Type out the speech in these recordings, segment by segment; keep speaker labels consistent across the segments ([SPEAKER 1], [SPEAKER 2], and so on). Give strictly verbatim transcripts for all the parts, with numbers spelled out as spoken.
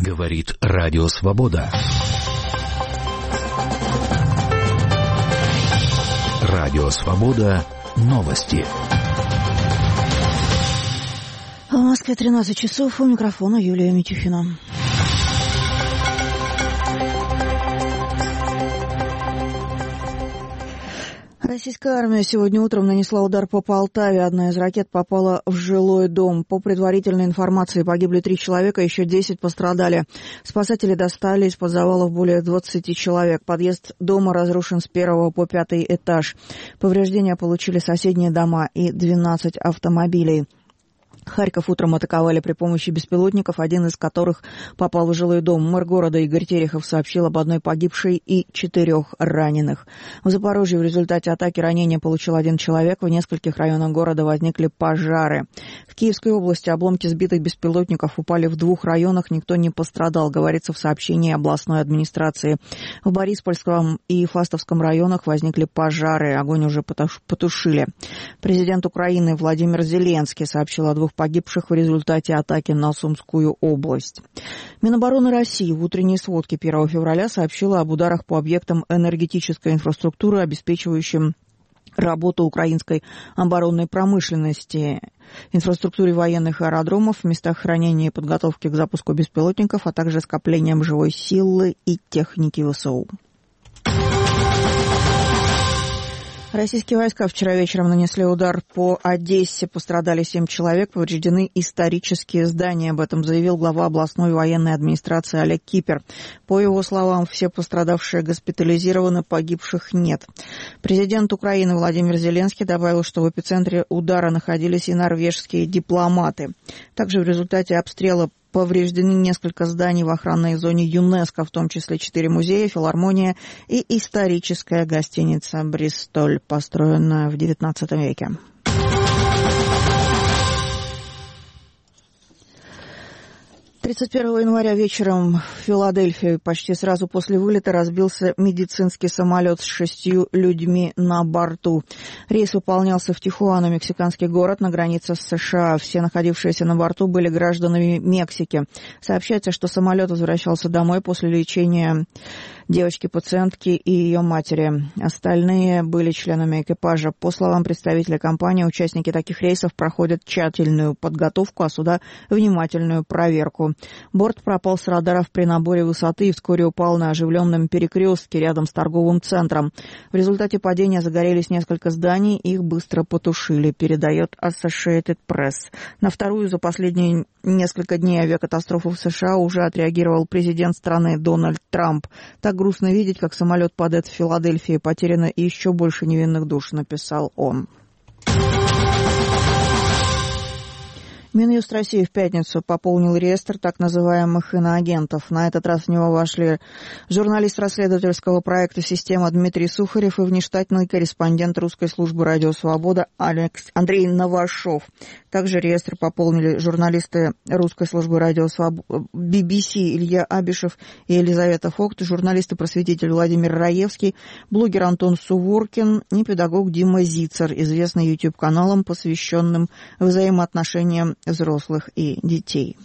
[SPEAKER 1] Говорит Радио Свобода. Радио Свобода. Новости.
[SPEAKER 2] В Москве тринадцать часов. У микрофона Юлия Митюхина. Российская армия сегодня утром нанесла удар по Полтаве. Одна из ракет попала в жилой дом. По предварительной информации, погибли три человека, еще десять пострадали. Спасатели достали из-под завалов более двадцати человек. Подъезд дома разрушен с первого по пятый этаж. Повреждения получили соседние дома и двенадцать автомобилей. Харьков утром атаковали при помощи беспилотников, один из которых попал в жилой дом. Мэр города Игорь Терехов сообщил об одной погибшей и четырех раненых. В Запорожье в результате атаки ранения получил один человек. В нескольких районах города возникли пожары. В Киевской области обломки сбитых беспилотников упали в двух районах. Никто не пострадал, говорится в сообщении областной администрации. В Бориспольском и Фастовском районах возникли пожары. Огонь уже потушили. Президент Украины Владимир Зеленский сообщил о двух погибших в результате атаки на Сумскую область. Минобороны России в утренней сводке первого февраля сообщила об ударах по объектам энергетической инфраструктуры, обеспечивающим работу украинской оборонной промышленности, инфраструктуре военных аэродромов, местах хранения и подготовки к запуску беспилотников, а также скоплением живой силы и техники ВСУ. Российские войска вчера вечером нанесли удар по Одессе. Пострадали семь человек, повреждены исторические здания. Об этом заявил глава областной военной администрации Олег Кипер. По его словам, все пострадавшие госпитализированы, погибших нет. Президент Украины Владимир Зеленский добавил, что в эпицентре удара находились и норвежские дипломаты. Также в результате обстрела повреждены несколько зданий в охранной зоне ЮНЕСКО, в том числе четыре музея, филармония и историческая гостиница «Бристоль», построенная в девятнадцатом веке. тридцать первого января вечером в Филадельфии почти сразу после вылета разбился медицинский самолет с шестью людьми на борту. Рейс выполнялся в Тихуану, мексиканский город на границе с США. Все находившиеся на борту были гражданами Мексики. Сообщается, что самолет возвращался домой после лечения девочки-пациентки и ее матери. Остальные были членами экипажа. По словам представителя компании, участники таких рейсов проходят тщательную подготовку, а суда внимательную проверку. Борт пропал с радаров при наборе высоты и вскоре упал на оживленном перекрестке рядом с торговым центром. В результате падения загорелись несколько зданий, их быстро потушили, передает Associated Press. На вторую за последние несколько дней авиакатастрофу в США уже отреагировал президент страны Дональд Трамп. Так грустно видеть, как самолет падает в Филадельфии. Потеряно еще больше невинных душ, написал он. Минюст России в пятницу пополнил реестр так называемых иноагентов. На этот раз в него вошли журналист расследовательского проекта «Система» Дмитрий Сухарев и внештатный корреспондент русской службы «Радио Свобода» Алекс Андрей Новашов. Также реестр пополнили журналисты русской службы «Радио Свобода» би би си Илья Абишев и Елизавета Фокт, журналист-просветитель Владимир Раевский, блогер Антон Суворкин и педагог Дима Зицер, известный YouTube-каналом, посвященным взаимоотношениям взрослых и детей.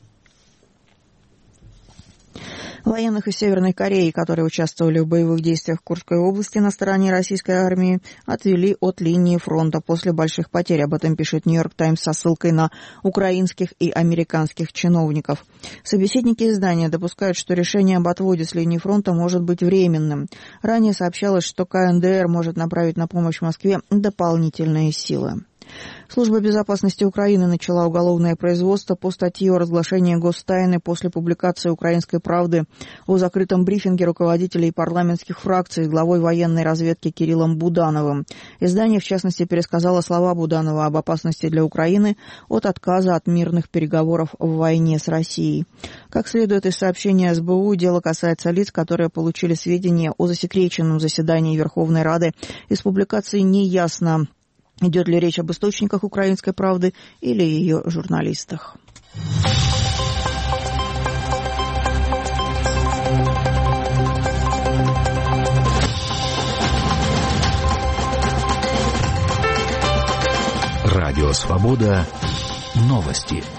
[SPEAKER 2] Военных из Северной Кореи, которые участвовали в боевых действиях в Курской области на стороне российской армии, отвели от линии фронта после больших потерь. Об этом пишет «Нью-Йорк Таймс» со ссылкой на украинских и американских чиновников. Собеседники издания допускают, что решение об отводе с линии фронта может быть временным. Ранее сообщалось, что ка эн дэ эр может направить на помощь Москве дополнительные силы. Служба безопасности Украины начала уголовное производство по статье о разглашении гостайны после публикации «Украинской правды» о закрытом брифинге руководителей парламентских фракций с главой военной разведки Кириллом Будановым. Издание, в частности, пересказало слова Буданова об опасности для Украины от отказа от мирных переговоров в войне с Россией. Как следует из сообщения эс бэ у, дело касается лиц, которые получили сведения о засекреченном заседании Верховной Рады. Из публикации не ясно, идет ли речь об источниках «Украинской правды» или ее журналистах.
[SPEAKER 1] Радио «Свобода». Новости.